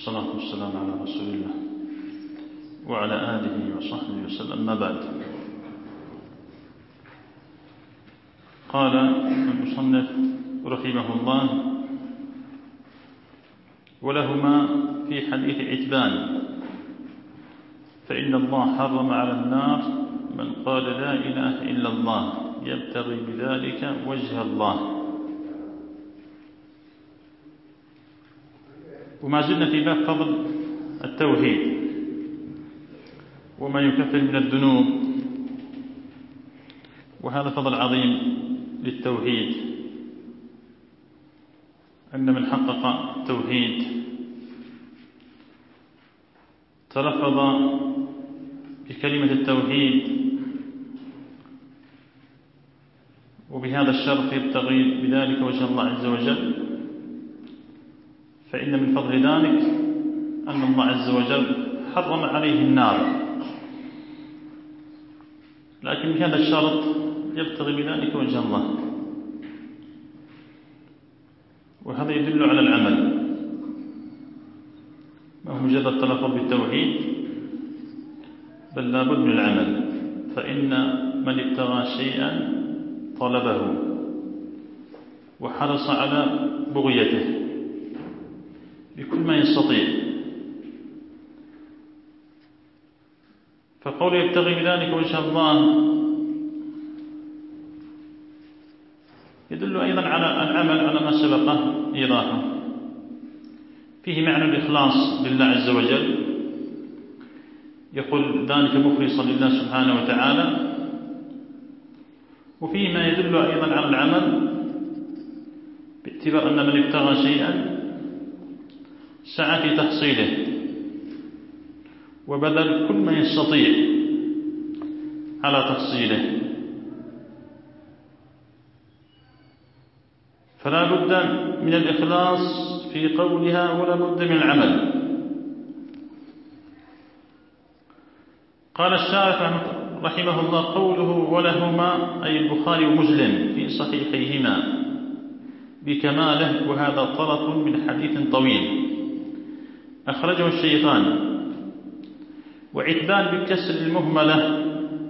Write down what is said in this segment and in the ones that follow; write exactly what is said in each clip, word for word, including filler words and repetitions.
والصلاة والسلام على رسول الله وعلى آله وصحبه وسلم. ما بعد، قال المصنف رحمه الله: ولهما في حديث عتبان: فإن الله حرم على النار من قال لا إله إلا الله يبتغي بذلك وجه الله. وما زلنا في باب فضل التوحيد وما يكفر من الذنوب، وهذا فضل عظيم للتوحيد، أن من حقق التوحيد تلفظ بكلمة التوحيد وبهذا الشرط يبتغي بذلك وجه الله عز وجل، فإن من فضل ذلك أن الله عز وجل حرم عليه النار، لكن بهذا الشرط يبتغي بذلك وجه الله، وهذا يدل على العمل، ما هو مجرد تلفظ بالتوحيد، بل لا بد من العمل، فإن من ابتغى شيئا طلبه وحرص على بغيته بكل ما يستطيع، فقول يبتغي بذلك وجه الله يدل أيضا على العمل على ما سبقه إيضاحه، فيه معنى الإخلاص لله عز وجل، يقول ذلك مخلصا لله سبحانه وتعالى، وفيه ما يدل أيضا على العمل باعتبار أن من ابتغى شيئا سعى في تحصيله وبذل كل ما يستطيع على تحصيله، فلا بد من الإخلاص في قولها ولا بد من العمل. قال الشارح رحمه الله: قوله ولهما أي البخاري ومسلم في صحيحيهما بكماله، وهذا طرف من حديث طويل أخرجه الشيخان. وعتبان بالكسر المهملة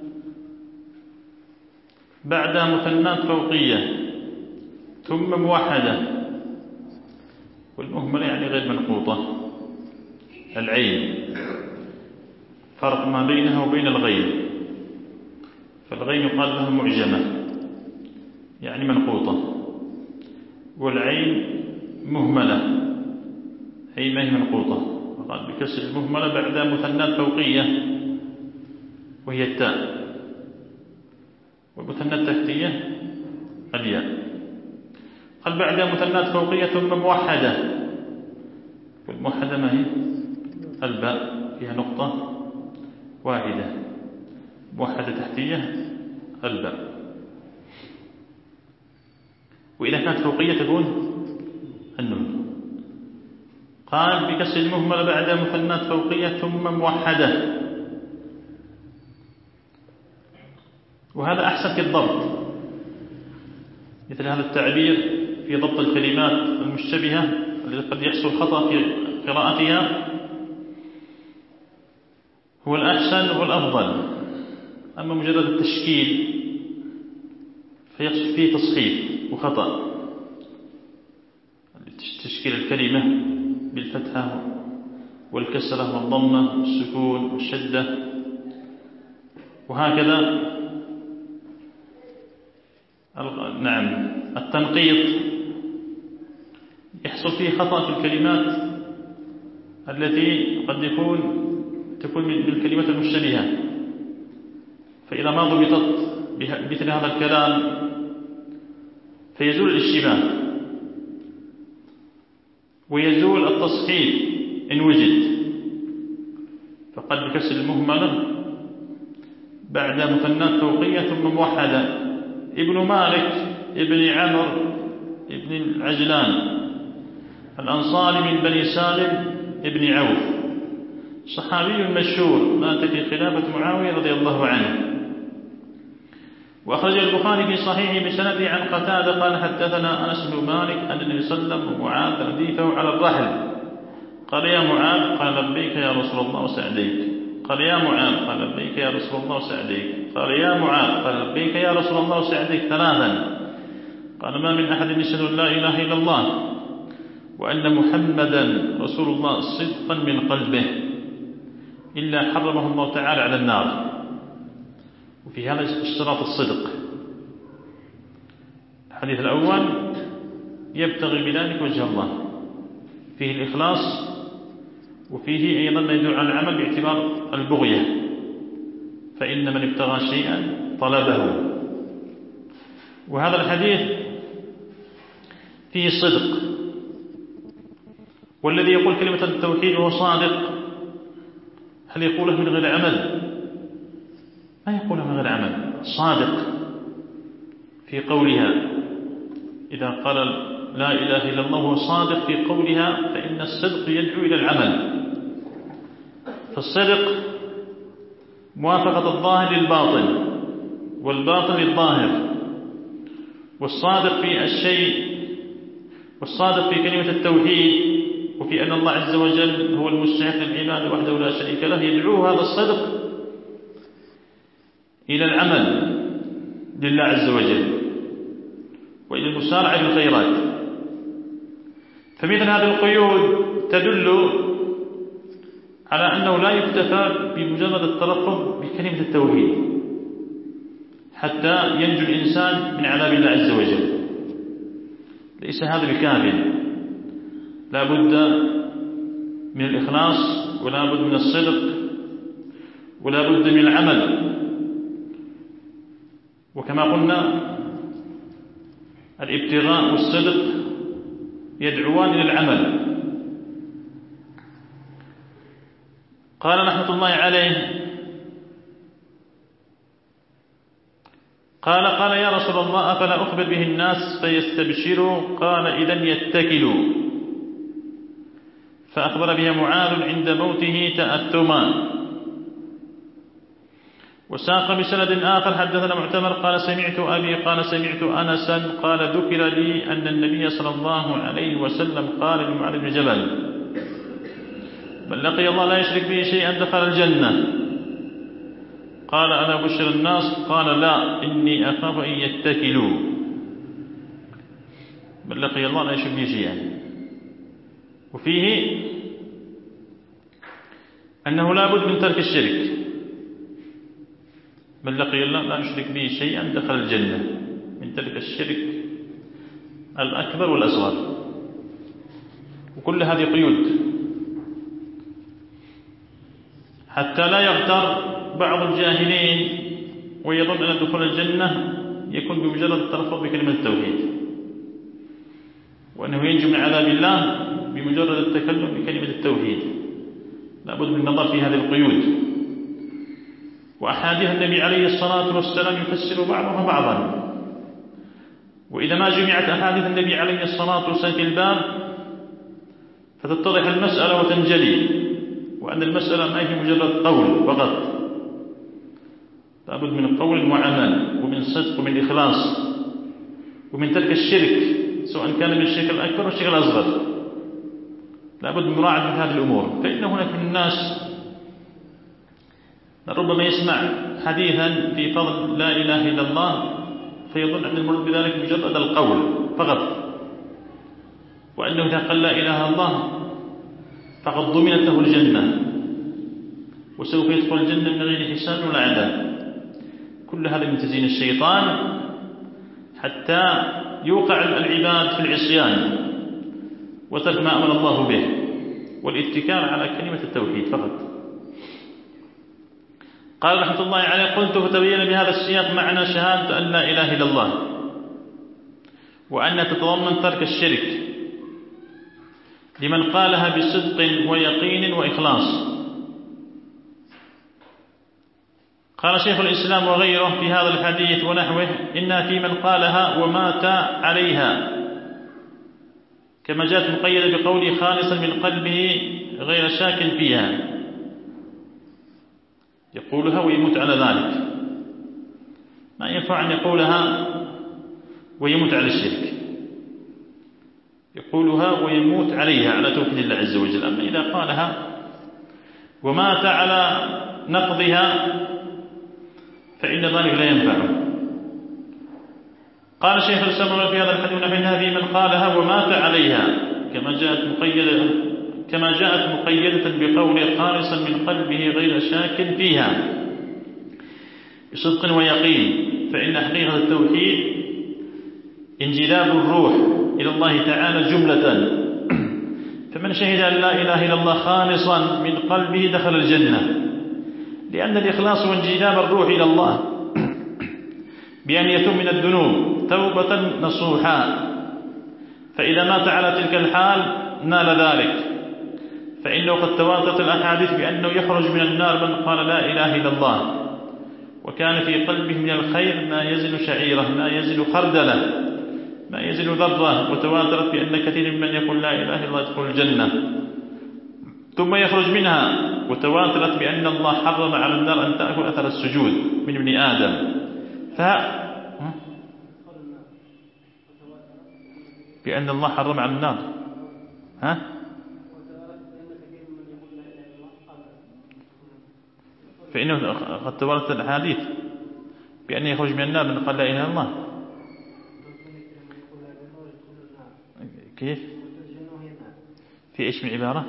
بعد مثنات فوقية ثم موحدة، والمهملة يعني غير منقوطة، العين فرق ما بينها وبين الغين، فالغين يقال لها معجمة يعني منقوطة، والعين مهملة أي ما هي منقوطة، وقال بكسر المهملة بعد مثنات فوقية وهي التاء، والمثنات التحتية الياء. قال بعد مثنات فوقية ثم موحدة، والموحدة ما هي؟ الباء فيها نقطة واحدة، موحدة تحتية الباء، وإذا كانت فوقية تكون النون. قال بكسر المهملة بعد مثنات فوقية ثم موحدة، وهذا أحسن في الضبط، مثل هذا التعبير في ضبط الكلمات المشتبهة التي قد يحصل خطأ في قراءتها هو الأحسن والأفضل. أما مجرد التشكيل فيحصل فيه تصحيف وخطأ، تشكيل الكلمة بالفتحة والكسرة والضمة والسكون والشدة وهكذا. نعم، التنقيط يحصل فيه خطأ في الكلمات التي قد يكون تكون من الكلمات المشتبهة، فإذا ما ضبطت بمثل هذا الكلام فيزول الاشتباه ويزول التصحيف إن وجد. فقد بكسر المهملة بعد مثنات فوقية ثم موحدة. ابن مالك ابن عمرو ابن العجلان الأنصاري من بني سالم ابن عوف، صحابي مشهور مات في خلافة معاوية رضي الله عنه. وأخرج البخاري في صحيحه بسنده عن قتادة قال: حدثنا أنس بن مالك أن النبي صلى الله عليه وسلم ومعاذ رديفه على الرحل قال يا معاذ، قال لبيك يا رسول الله وسعديك. قال يا معاذ، قال لبيك يا رسول الله وسعديك. قال يا معاذ، قال لبيك يا رسول الله وسعديك ثلاثا. قال ما من أحد يشهد أن لا إله إلا الله وأن محمدا رسول الله صدقا من قلبه إلا حرمه الله تعالى على النار. وفي هذا اشتراط الصدق. الحديث الأول يبتغي بذلك وجه الله، فيه الإخلاص، وفيه أيضا ما يدل على العمل باعتبار البغية، فإن من ابتغى شيئا طلبه. وهذا الحديث فيه الصدق، والذي يقول كلمة التوحيد وهو صادق هل يقوله من غير عمل؟ ما يقوله من غير عمل، صادق في قولها. إذا قال لا إله إلا الله وهو صادق في قولها فإن الصدق يدعو إلى العمل. فالصدق موافقة الظاهر للباطن والباطن للظاهر، والصادق في الشيء والصادق في كلمة التوحيد وفي أن الله عز وجل هو المستحق للعباد وحده لا شريك له، يدعوه هذا الصدق إلى العمل لله عز وجل وإلى المسارعة في الخيرات. فمثل هذه القيود تدل على أنه لا يكتفى بمجرد التلفظ بكلمة التوحيد حتى ينجو الإنسان من عذاب الله عز وجل، ليس هذا بكاف، لا بد من الإخلاص ولا بد من الصدق ولا بد من العمل. وكما قلنا الابتغاء والصدق يدعوان إلى العمل. قال رحمة الله عليه قال قال يا رسول الله أفلا أخبر به الناس فيستبشروا؟ قال إذن يتكلوا. فأخبر بها معاذ عند موته تأثما. وساق بسند آخر حدثنا معتمر قال سمعت أبي قال سمعت أنسا قال ذكر لي أن النبي صلى الله عليه وسلم قال لمعاذ بن جبل من لقي الله لا يشرك به شيئا دخل الجنة. قال أنا بشر الناس؟ قال لا إني أخاف أن يتكلوا. من لقي الله لا يشرك به شيئا. وفيه أنه لا بد من ترك الشرك. من لقي الله لا يشرك به شيئا دخل الجنة، من ترك الشرك الأكبر والأصغر. وكل هذه قيود حتى لا يغتر بعض الجاهلين ويظن أن دخول الجنة يكون بمجرد التلفظ بكلمة التوحيد، وأنه ينجو من عذاب الله بمجرد التكلم بكلمة التوحيد. لا بد من النظر في هذه القيود. وأحاديث النبي عليه الصلاة والسلام يفسر بعضها بعضا. وإذا ما جمعت أحاديث النبي عليه الصلاة والسلام في الباب فتتضح المسألة وتنجلي، وأن المسألة ما هي مجرد قول فقط، لابد من قول وعمل ومن صدق ومن إخلاص ومن ترك الشرك، سواء كان من الشرك الأكبر أو الشرك الأصغر. لابد من مراعاة من هذه الأمور. فإن هناك من الناس ربما يسمع حديثا في فضل لا إله إلا الله فيظن أن المراد بذلك مجرد القول فقط، وأنه إذا قال لا إله إلا الله فقد ضمنت له الجنة وسوف يدخل الجنة من غير حساب ولا عذاب. كل هذا من تزيين الشيطان حتى يوقع العباد في العصيان وترك ما أمر الله به والاتكال على كلمة التوحيد فقط. قال رحمة الله عليه قلت فتبين بهذا السياق معنى شهادة أن لا إله إلا الله، وأن تتضمن ترك الشرك لمن قالها بصدق ويقين وإخلاص. قال شيخ الإسلام وغيره في هذا الحديث ونحوه إن في من قالها ومات عليها، كما جاءت مقيدة بقوله خالصا من قلبه غير شاك فيها، يقولها ويموت على ذلك. ما ينفع أن يقولها ويموت على الشرك، يقولها ويموت عليها على توحيد الله عز وجل. أما إذا قالها ومات على نقضها فإن ذلك لا ينفعه. قال شيخ الإسلام في هذا الحديث من هذه من قالها ومات عليها كما جاءت مقيدة كما جاءت مقيدة بقول خالصا من قلبه غير شاك فيها بصدق ويقين، فإن حقيقة التوحيد انجذاب الروح إلى الله تعالى جملة، فمن شهد أن لا إله إلا الله خالصا من قلبه دخل الجنة، لأن الإخلاص وانجذاب الروح إلى الله بأن يتوب من الذنوب توبة نصوحا، فإذا مات على تلك الحال نال ذلك، فإنه قد تواترت الأحاديث بأنه يخرج من النار من قال لا إله إلا الله وكان في قلبه من الخير ما يزن شعيرة ما يزن خردلة ما يزن ذرة، وتواترت بأن كثير من يقول لا إله إلا الله يدخل الجنة ثم يخرج منها، وتواترت بأن الله حرم على النار أن تأكل أثر السجود من ابن آدم، ف بأن الله حرم على النار ها فإنه قد تواترت الأحاديث بأن يخرج من النار من قال لا إله إلا الله. كيف في إيش من عبارة؟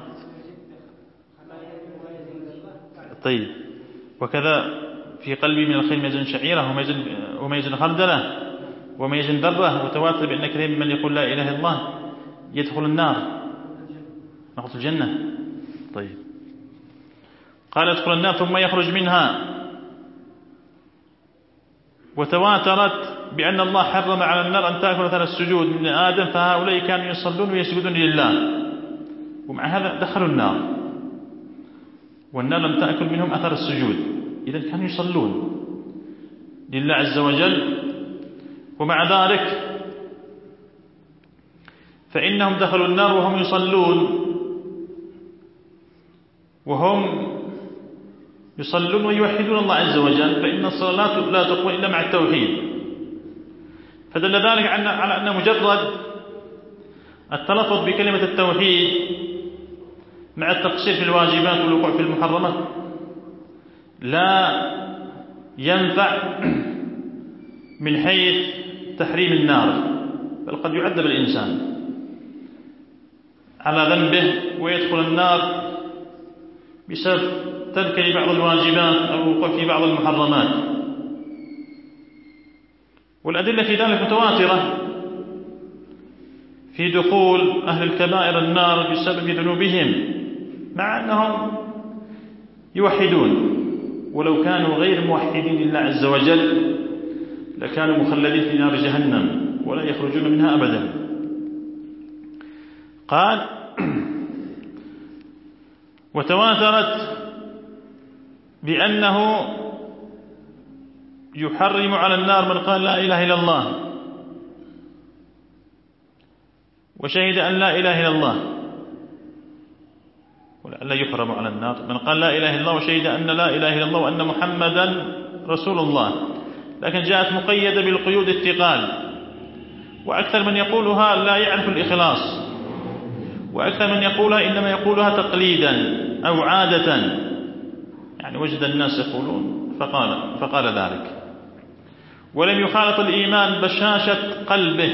طيب وكذا في قلبي من الخير ما يزن شعيرة وما يزن خردلة وما يزن ذرة، وتواتر بأن كثير من يقول لا إله إلا الله يدخل النار نقص الجنة. طيب قال يدخل النار ثم يخرج منها، وتواترت بأن الله حرم على النار أن تأكل أثر السجود من آدم، فهؤلاء كانوا يصلون ويسجدون لله ومع هذا دخلوا النار، والنار لم تأكل منهم أثر السجود، إذن كانوا يصلون لله عز وجل، ومع ذلك فإنهم دخلوا النار وهم يصلون وهم يصلون ويوحدون الله عز وجل، فإن الصلاة لا تقوى إلا مع التوحيد، فدل ذلك على أن مجرد التلفظ بكلمة التوحيد مع التقصير في الواجبات والوقوع في المحرمات لا ينفع من حيث تحريم النار، بل قد يعذب الإنسان على ذنبه ويدخل النار بسبب ترك بعض الواجبات أو الوقوع في بعض المحرمات. والأدلة في ذلك متواترة في دخول أهل الكبائر النار بسبب ذنوبهم مع أنهم يوحدون، ولو كانوا غير موحدين لله عز وجل لكانوا مخلدين في نار جهنم ولا يخرجون منها أبدا. قال وتواترت بأنه يحرم على النار من قال لا إله إلا الله وشهد أن لا إله إلا الله، ولعل يحرم على النار من قال لا إله إلا الله وشهد أن لا إله إلا الله وأن محمدا رسول الله، لكن جاءت مقيدة بالقيود الثقال، وأكثر من يقولها لا يعرف الإخلاص، وأكثر من يقولها إنما يقولها تقليدا أو عادة، يعني وجد الناس يقولون فقال, فقال ذلك، ولم يخالط الإيمان بشاشة قلبه،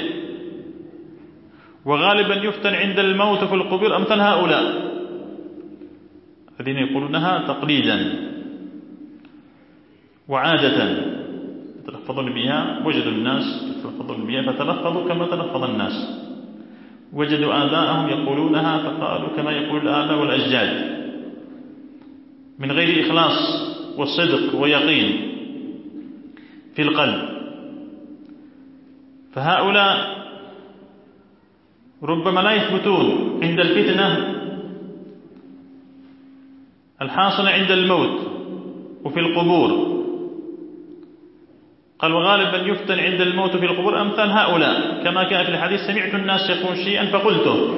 وغالبا يفتن عند الموت في القبور أمثل هؤلاء الذين يقولونها تقليدا وعادة يتلفظون بها، وجدوا الناس يتلفظون بها فتلفظوا كما تلفظ الناس، وجدوا آباءهم يقولونها فقالوا كما يقول الآباء والأجداد من غير إخلاص وصدق ويقين في القلب. فهؤلاء ربما لا يثبتون عند الفتنة الحاصلة عند الموت وفي القبور، قال وغالبا يفتن عند الموت في القبور أمثال هؤلاء، كما كان في الحديث سمعت الناس يقول شيئا فقلته.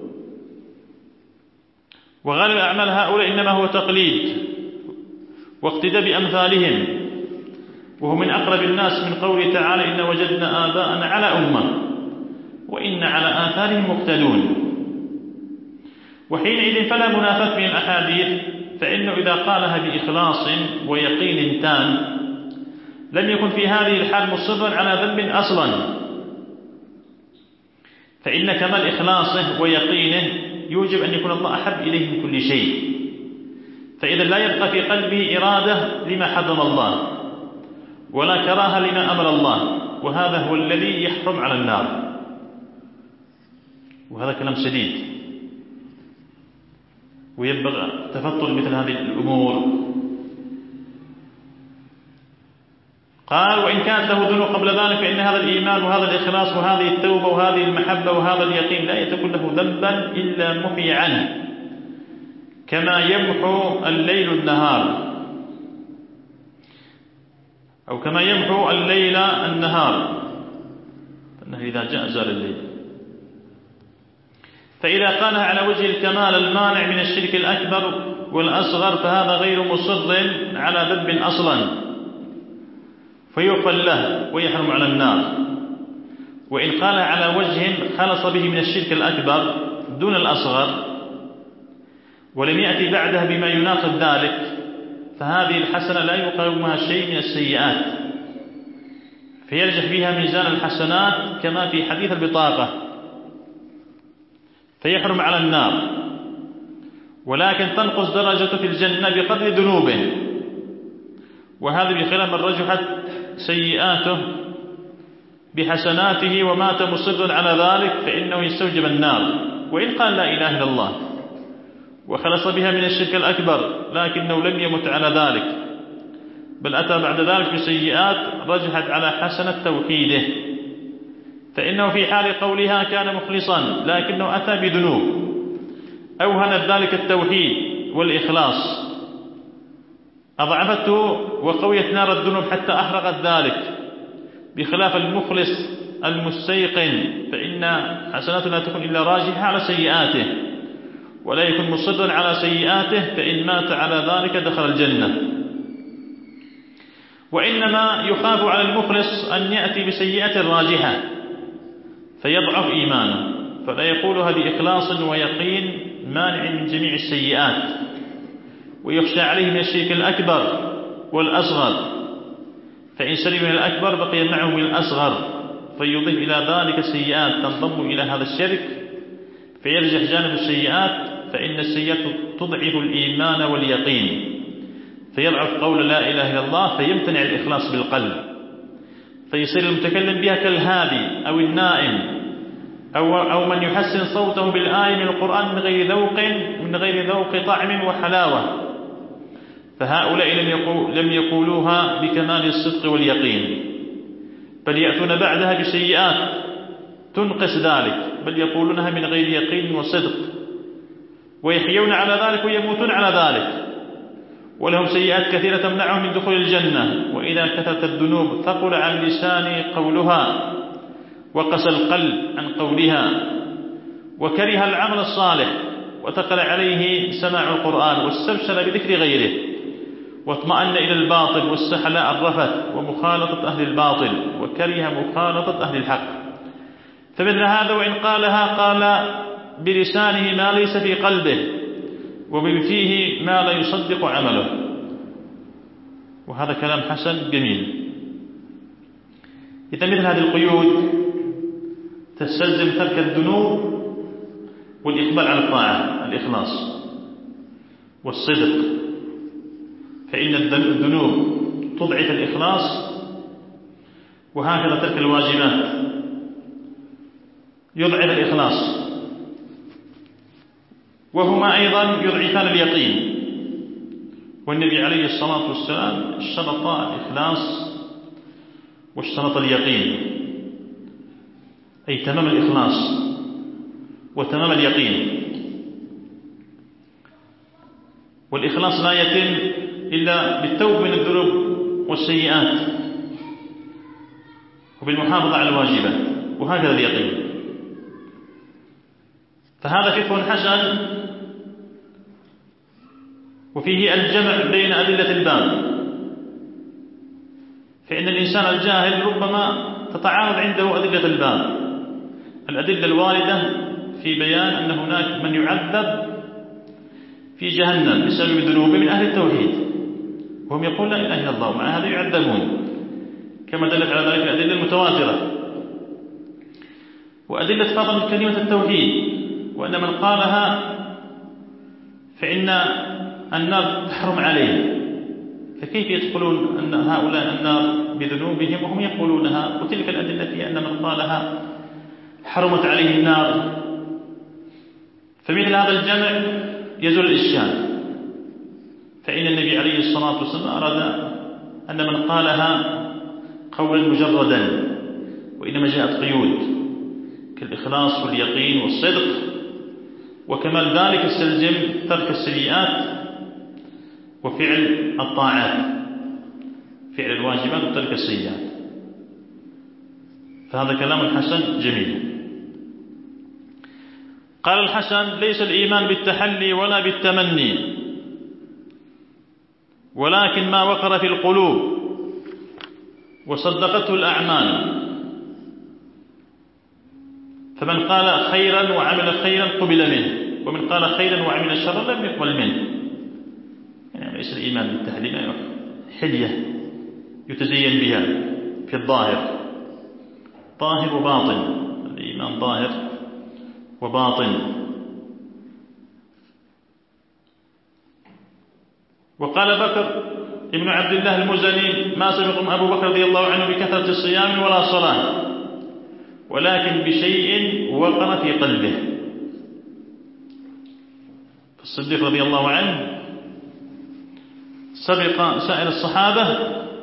وغالب أعمال هؤلاء إنما هو تقليد واقتداء بأمثالهم، وهو من أقرب الناس من قوله تعالى إن وجدنا آباءنا على أمة، وإن على آثارهم مقتدون. وحينئذ فلا منافاة بين الأحاديث، فإنه إذا قالها بإخلاص ويقين تام لم يكن في هذه الحال مصرا على ذنب أصلا، فإن كمال إخلاصه ويقينه يوجب أن يكون الله أحب إليه من كل شيء، فإذا لا يبقى في قلبه إرادة لما حرم الله ولا كراهة لما أمر الله، وهذا هو الذي يحرم على النار. وهذا كلام شديد، وينبغي تفطن مثل هذه الأمور. قال: وإن كانت له ذنوب قبل ذلك فإن هذا الإيمان وهذا الإخلاص وهذه التوبة وهذه المحبة وهذا اليقين لا يتكون له ذنبا إلا محي عنه، كما يمحو الليل النهار، أو كما يمحو الليل النهار، فإنه إذا جاء زال الليل. فإذا قالها على وجه الكمال المانع من الشرك الأكبر والأصغر فهذا غير مصر على ذنب أصلا، فيغفر له ويحرم على النار. وإن قالها على وجه خلص به من الشرك الأكبر دون الأصغر ولم يأتي بعدها بما يناقض ذلك فهذه الحسنة لا يقاومها شيء من السيئات، فيرجح فيها ميزان الحسنات كما في حديث البطاقة، فيحرم على النار، ولكن تنقص درجته في الجنة بقدر ذنوبه، وهذا بخلاف من رجحت سيئاته بحسناته ومات مصرا على ذلك فإنه يستوجب النار. وإن قال لا إله إلا الله وخلص بها من الشرك الأكبر لكنه لم يمت على ذلك بل أتى بعد ذلك بسيئات رجحت على حسنة توحيده، فإنه في حال قولها كان مخلصا لكنه أتى بذنوب أوهنت ذلك التوحيد والإخلاص، أضعفته وقويت نار الذنوب حتى أحرقت ذلك، بخلاف المخلص المستيقن فإن حسناته لا تكون إلا راجحة على سيئاته ولا يكون مصرا على سيئاته، فإن مات على ذلك دخل الجنة. وإنما يخاف على المخلص أن يأتي بسيئة راجحة فيضعف إيمانه، فلا يقولها بإخلاص ويقين مانع من جميع السيئات، ويخشى عليه من الشرك الأكبر والأصغر، فإن سلم من الأكبر بقي معه من الأصغر فيضيف إلى ذلك السيئات تنضم إلى هذا الشرك فيرجح جانب السيئات، فإن السيئات تضعف الإيمان واليقين فيضعف قول لا إله إلا الله فيمتنع الإخلاص بالقلب، فيصير المتكلم بها كالهادي أو النائم أو, أو من يحسن صوته بالآية من القرآن من غير ذوق من غير ذوق طعم وحلاوة، فهؤلاء لم, يقول لم يقولوها بكمال الصدق واليقين بل يأتون بعدها بسيئات تنقص ذلك، بل يقولونها من غير يقين وصدق ويحيون على ذلك ويموتون على ذلك، ولهم سيئات كثيرة تمنعهم من دخول الجنة. وإذا كثرت الذنوب ثقل عن لسان قولها وقسى القلب عن قولها، وكره العمل الصالح وثقل عليه سماع القرآن واستبشر بذكر غيره، واطمأن إلى الباطل واستحلى الرفث ومخالطة أهل الباطل وكره مخالطة أهل الحق. فمثل هذا وإن قالها قال بلسانه ما ليس في قلبه وبفيه ما لا يصدق عمله، وهذا كلام حسن جميل. إذا مثل هذه القيود تستلزم ترك الذنوب والإقبال على الطاعة، الإخلاص والصدق، فإن الذنوب تضعف الإخلاص، وهكذا ترك الواجبات يضعف الإخلاص، وهما أيضا يضعفان اليقين. والنبي عليه الصلاة والسلام اشترط الإخلاص واشترط اليقين، أي تمام الإخلاص وتمام اليقين. والإخلاص لا يتم إلا بالتوبة من الذنوب والسيئات وبالمحافظة على الواجبات، وهكذا اليقين. فهذا فقه حسن، وفيه الجمع بين أدلة الباب، فإن الإنسان الجاهل ربما تتعارض عنده أدلة الباب، الأدلة الواردة في بيان أن هناك من يعذب في جهنم بسبب ذنوبه من أهل التوحيد، وهم يقول لا إله إلا الله، ومع هذا يعذبون، كما دلت على ذلك الأدلة المتواترة. وأدلة فضل كلمة التوحيد، وأن من قالها فإن النار تحرم عليه، فكيف يدخلون أن هؤلاء النار بذنوبهم وهم يقولونها؟ وتلك الأدلة في أن من قالها حرمت عليه النار. فمثل هذا الجمع يزول الإشكال، فإن النبي عليه الصلاة والسلام أراد أن من قالها قولا مجردا، وإنما جاءت قيود كالإخلاص واليقين والصدق، وكمال ذلك يستلزم ترك السيئات وفعل الطاعات، فعل الواجبات وترك السيئات. فهذا كلام حسن جميل. قال الحسن: ليس الإيمان بالتحلي ولا بالتمني، ولكن ما وقر في القلوب وصدقته الأعمال. فمن قال خيرا وعمل خيرا قبل منه، ومن قال خيرا وعمل شرا لم يقبل منه. يعني ليس الإيمان بالتحلي حلية يتزين بها في الظاهر، ظاهر وباطن، الإيمان ظاهر وباطن. وقال بكر ابن عبد الله المزني: ما سبقهم أبو بكر رضي الله عنه بكثرة الصيام ولا صلاة، ولكن بشيء وقر في قلبه. الصديق رضي الله عنه سبق سائر الصحابة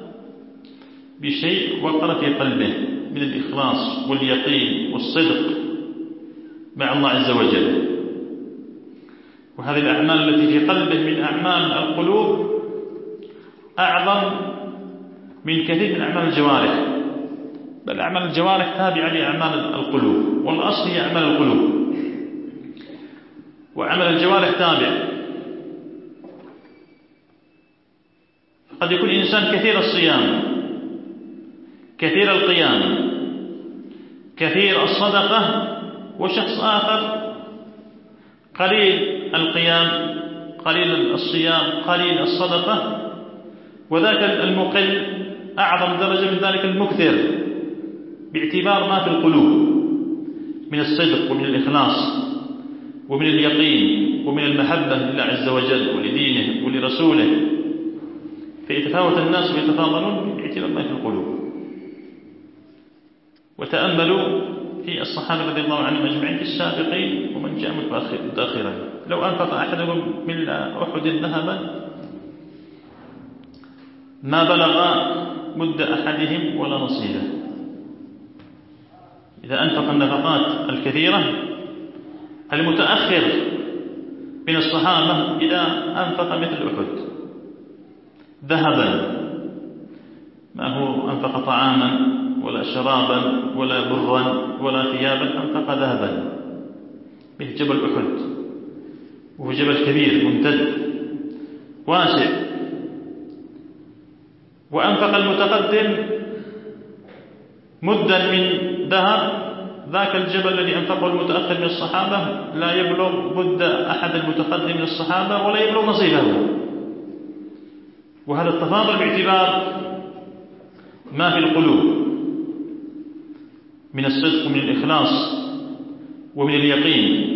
بشيء وقر في قلبه من الإخلاص واليقين والصدق مع الله عز وجل. وهذه الأعمال التي في قلبه من أعمال القلوب أعظم من كثير من أعمال الجوارح، بل أعمال الجوارح تابعة لأعمال القلوب، والأصل هي أعمال القلوب، وعمل الجوارح تابع. قد يكون إنسان كثير الصيام، كثير القيام، كثير الصدقة، وشخص آخر قليل القيام، قليل الصيام، قليل الصدقة، وذاك المقل أعظم درجة من ذلك المكثر، باعتبار ما في القلوب من الصدق ومن الإخلاص ومن اليقين ومن المحبة لله عز وجل ولدينه ولرسوله. فيتفاوت الناس ويتفاضلون باعتبار ما في القلوب. وتأملوا في الصحابة رضي الله عنهم أجمعين، في السابقين ومن جاء متأخرا، لو أنفق أحدهم من أحد ذهبا ما بلغ مد أحدهم ولا نصيبه. إذا أنفق النفقات الكثيرة، المتأخر من الصحابة إذا أنفق مثل أحد ذهبا، ما هو أنفق طعاما ولا شرابا ولا برا ولا ثيابا، أنفق ذهبا مثل جبل أحد، وهو جبل كبير ممتد واسع. وأنفق المتقدم مدا من ذهب، ذاك الجبل الذي أنفقه المتأخر من الصحابة لا يبلغ مد أحد المتقدم من الصحابة ولا يبلغ نصيبه. وهذا التفاضل باعتبار ما في القلوب من الصدق ومن الإخلاص ومن اليقين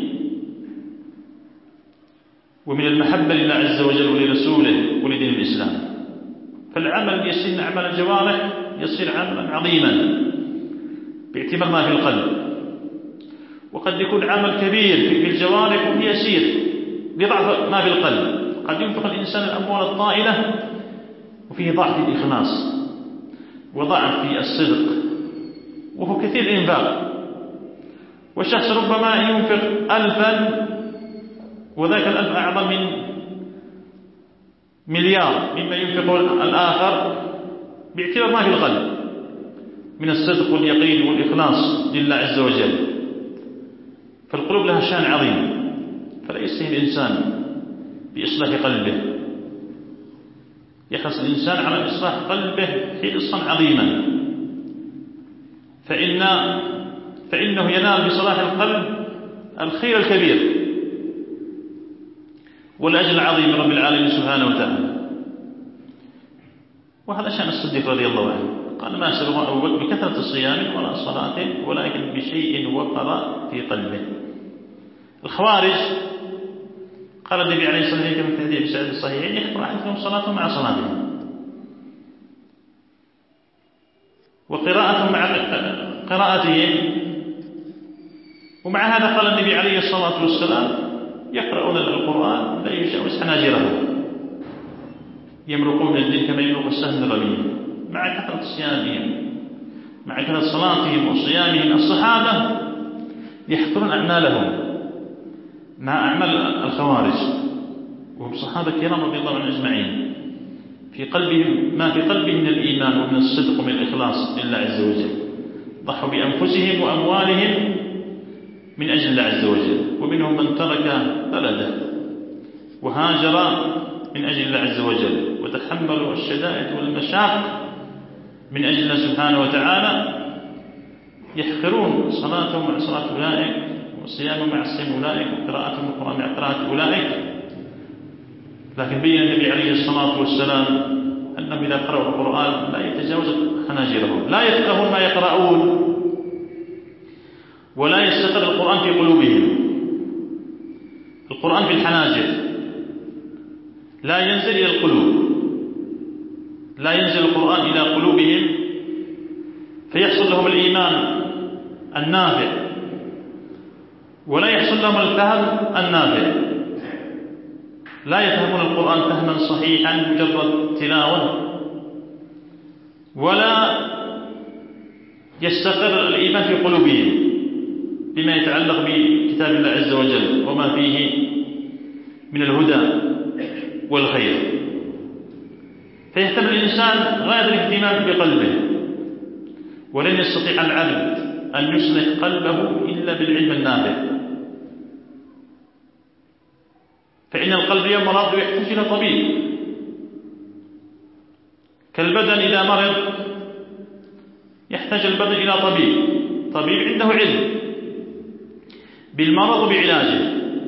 ومن المحبة لله عز وجل ولرسوله ولدين الإسلام. فالعمل يصير عمل الجوارح يصير عملا عظيما باعتبار ما في القلب. وقد يكون عمل كبير في الجوارح وهي يسير لضعف ما في القلب. قد ينفق الإنسان الأموال الطائلة وفيه ضعف في الإخلاص وضعف في الصدق وهو كثير الإنفاق. والشخص ربما ينفق ألفا وذاك الألف أعظم من مليار مما ينفق الآخر باعتبار ما في القلب من الصدق واليقين والإخلاص لله عز وجل. فالقلوب لها شأن عظيم، فلا يستهي الإنسان بإصلاح قلبه. يحرص الإنسان على إصلاح قلبه حرصا عظيما، فإن فإنه ينال بصلاح القلب الخير الكبير والأجر العظيم من رب العالمين سبحانه وتعالى. وهذا شأن الصديق رضي الله عنه، قال ما سبق أبو بكر بكثرة الصيام ولا صلاة ولكن بشيء وقر في قلبه. الخوارج قال النبي عليه الصلاة والسلام كما في حديث سعيد الصحيحين يحضر أحدهم صلاته مع صلاته وقراءته مع قراءتهم، ومع هذا قال النبي عليه الصلاة والسلام يقرؤون القرآن لا يجاوز حناجرهم يمرقون من الدين كما يمرق السهم الرميم، مع كثرة صيامهم مع كثرة صلاتهم وصيامهم. الصحابة يحقرون أعمالهم مع أعمال الخوارج، وهم صحابة كرام رضي الله عنهم أجمعين، في قلبهم ما في قلبهم من الإيمان ومن الصدق ومن الإخلاص لله عز وجل، ضحوا بأنفسهم وأموالهم من أجل الله عز وجل. ومنهم من ترك بلده وهاجر من أجل الله عز وجل وتحملوا الشدائد والمشاق من أجل الله سبحانه وتعالى، يحقرون صلاتهم مع صلاة أولئك وصيامهم مع صيام أولئك وقراءتهم القرآن مع قراءة أولئك. لكن بين النبي عليه الصلاة والسلام أنهم إذا قرأوا القرآن لا يتجاوز حناجرهم، لا يفقهون ما يقرؤون ولا يستقر القرآن في قلوبهم. القرآن في الحناجر لا ينزل إلى القلوب، لا ينزل القرآن إلى قلوبهم فيحصل لهم الإيمان النافع ولا يحصل لهم الفهم النافع، لا يفهمون القرآن فهما صحيحا مجرد تلاوة، ولا يستقر الإيمان في قلوبهم بما يتعلق بكتاب الله عز وجل وما فيه من الهدى والخير. فيهتم الإنسان غاية الاهتمام بقلبه، ولن يستطيع العبد أن يصلح قلبه إلا بالعلم النافع، فإن القلب يمرض ويحتاج إلى طبيب، كالبدن إذا مرض يحتاج البدن إلى طبيب، طبيب عنده علم بالمرض وبعلاجه.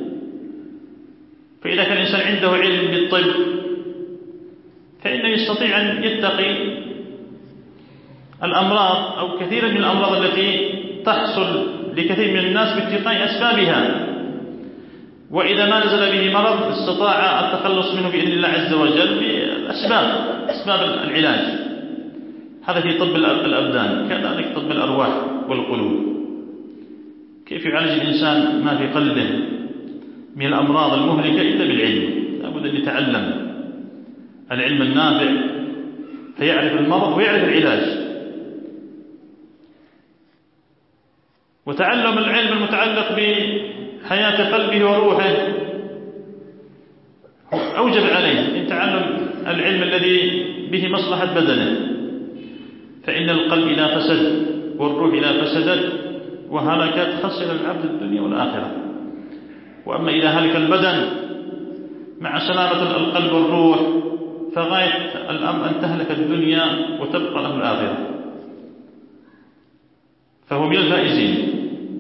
فإذا كان الإنسان عنده علم بالطب فإنه يستطيع أن يتقي الأمراض أو كثيرا من الأمراض التي تحصل لكثير من الناس باتقاء أسبابها، وإذا ما نزل به مرض استطاع التخلص منه بإذن الله عز وجل بأسباب أسباب العلاج. هذا في طب الأبدان، كذلك طب الأرواح والقلوب. كيف يعالج الإنسان ما في قلبه من الأمراض المهلكة إلا بالعلم؟ لابد أن يتعلم العلم النافع فيعرف المرض ويعرف العلاج. وتعلم العلم المتعلق بحياة قلبه وروحه أوجب عليه أن تعلم العلم الذي به مصلحة بدنه، فإن القلب إذا فسد والروح إذا فسدت وهلكت خسر العبد الدنيا والآخرة. وأما إذا هلك البدن مع سلامة القلب والروح فغاية الأمر أن تهلك الدنيا وتبقى له الآخرة، فهو من الفائزين.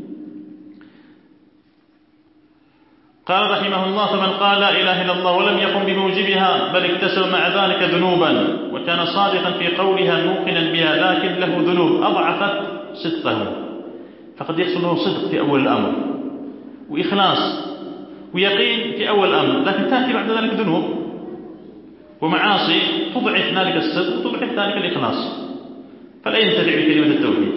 قال رحمه الله: فمن قال لا إله إلا الله ولم يقم بموجبها بل اكتسب مع ذلك ذنوبا وكان صادقا في قولها موقنا بها لكن له ذنوب أضعفت صدقه. فقد يحصل له صدق في أول الأمر وإخلاص ويقين في أول الأمر، لكن تأتي بعد ذلك ذنوب ومعاصي تضعف ذلك الصدق وتضعف ذلك الإخلاص، فلا ينتفع بكلمة التوحيد،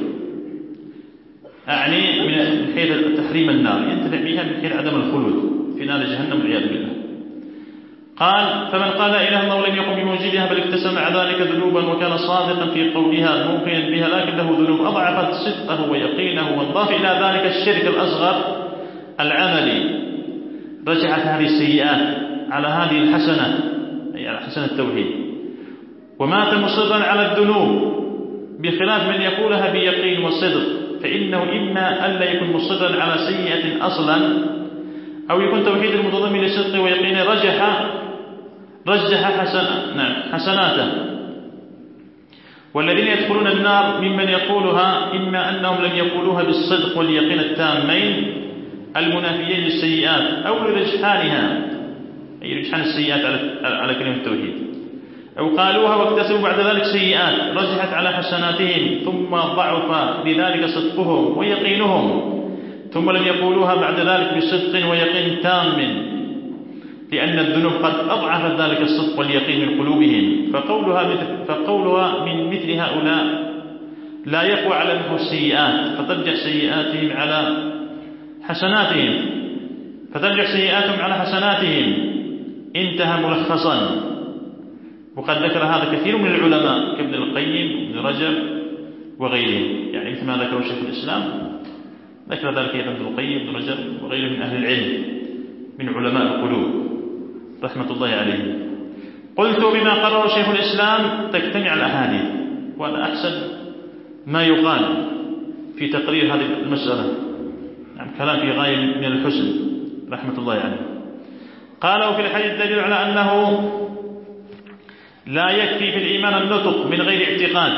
أعني من حيث تحريم النار، ينتفع بها من حيث عدم الخلود في نار جهنم والعياذ بالله. قال: فمن قال لا إله إلا الله ولم يقم بموجبها بل اكتسب مع ذلك ذنوبا وكان صادقا في قولها موقنا بها لكن له ذنوب أضعفت صدقه ويقينه، وانضاف إلى ذلك الشرك الأصغر العملي، رجعت هذه السيئات على هذه الحسنة أي على حسنة التوحيد، ومات مصرا على الذنوب بخلاف من يقولها بيقين وصدق، فإنه إما ألا يكون مصرا على سيئة أصلا أو يكون توحيد المتضمن لصدق ويقين رجح رجح حسن نعم حسناته والذين يدخلون النار ممن يقولها إما أنهم لم يقولوها بالصدق واليقين التامين المنافيين للسيئات أو لرجحانها، أي رجحان السيئات على كلمة التوحيد، أو قالوها واكتسبوا بعد ذلك سيئات رجحت على حسناتهم ثم ضعف لذلك صدقهم ويقينهم، ثم لم يقولوها بعد ذلك بصدق ويقين تام، لأن الذنوب قد أضعفت ذلك الصدق واليقين من قلوبهم، فقولها, مثل فقولها من مثل هؤلاء لا يقوى على نحو السيئات فترجح سيئاتهم على حسناتهم فترجح سيئاتهم على حسناتهم. انتهى ملخصا. وقد ذكر هذا كثير من العلماء كابن القيم وابن رجب وغيرهم، يعني مثل ما ذكره شيخ الإسلام ذكر ذلك أيضا ابن القيم وابن رجب وغيرهم من أهل العلم من علماء القلوب رحمة الله عليه. قلت بما قرر شيخ الإسلام تجتمع الأحاديث، وهذا أحسن ما يقال في تقرير هذه المسألة، يعني كلام في غاية من الحسن رحمة الله عليه. قالوا في الحديث دليل على أنه لا يكفي في الإيمان النطق من غير اعتقاد،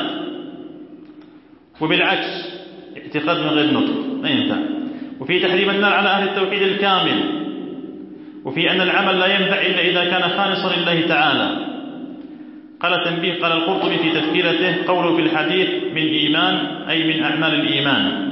وبالعكس اعتقاد من غير نطق لا ينفع، وفي تحريم النار على أهل التوحيد الكامل، وفي أن العمل لا ينفع إلا إذا كان خالصا لله تعالى. قال تنبيه قال القرطبي في تذكيرته قوله في الحديث من إيمان أي من أعمال الإيمان،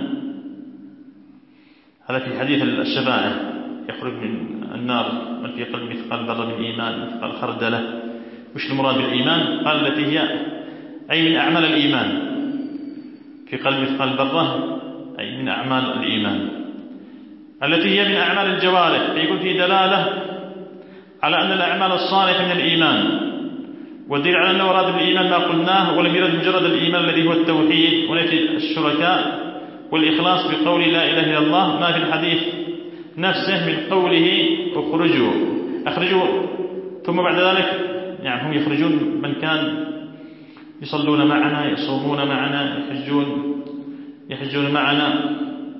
هذا في حديث الشفاعة يخرج من النار من في قلب مثقال ذرة من إيمان مثقال خردلة، مش المراد بالإيمان قال التي هي أي من أعمال الإيمان، في قلب مثقال ذرة أي من أعمال الإيمان التي هي من أعمال الجوارح، فيكون في دلالة على أن الأعمال الصالحة من الإيمان، والدليل على أنه أراد بالإيمان ما قلناه ولم يرد مجرد الإيمان الذي هو التوحيد ونفي الشركاء والإخلاص بقول لا إله إلا الله، ما في الحديث نفسه من قوله اخرجوا أخرجوا، ثم بعد ذلك يعني هم يخرجون من كان يصلون معنا يصومون معنا يحجون يحجون معنا،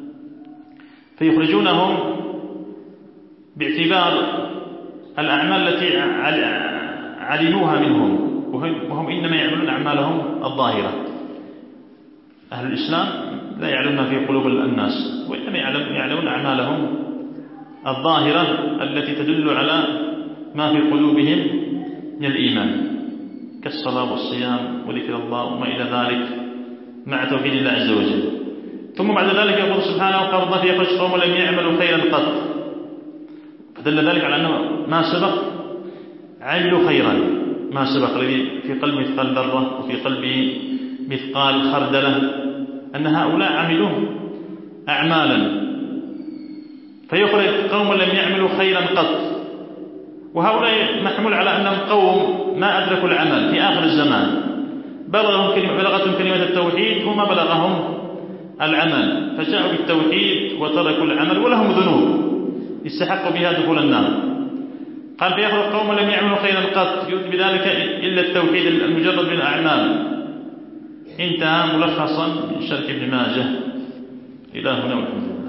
فيخرجونهم باعتبار الأعمال التي علموها منهم، وهم إنما يعملون أعمالهم الظاهرة. أهل الإسلام لا يعلمون ما في قلوب الناس، وإنما يعلمون أعمالهم الظاهرة التي تدل على ما في قلوبهم من الإيمان كالصلاة والصيام وذكر الله وما إلى ذلك مع توحيد الله عز وجل. ثم بعد ذلك يقول سبحانه وقال يخرج قوم لم يعملوا خيرا قط، فدل ذلك على أنه ما سبق عملوا خيرا، ما سبق الذي في قلب مثقال ذرة وفي قلبه مثقال خردلة أن هؤلاء عملوا أعمالا، فيخرج قوم لم يعملوا خيرا قط، وهؤلاء محمول على أنهم قوم ما أدركوا العمل في آخر الزمان، بلغهم كلمة بلغتهم كلمة التوحيد وما بلغهم العمل، فجاءوا بالتوحيد وتركوا العمل ولهم ذنوب يستحقوا بها دخول النار. قال فيخرج قوم لم يعملوا خيرا قط يريد بذلك إلا التوحيد المجرد من الأعمال. انتهى ملخصا من شرح ابن ماجه. إلى هنا والحمد لله.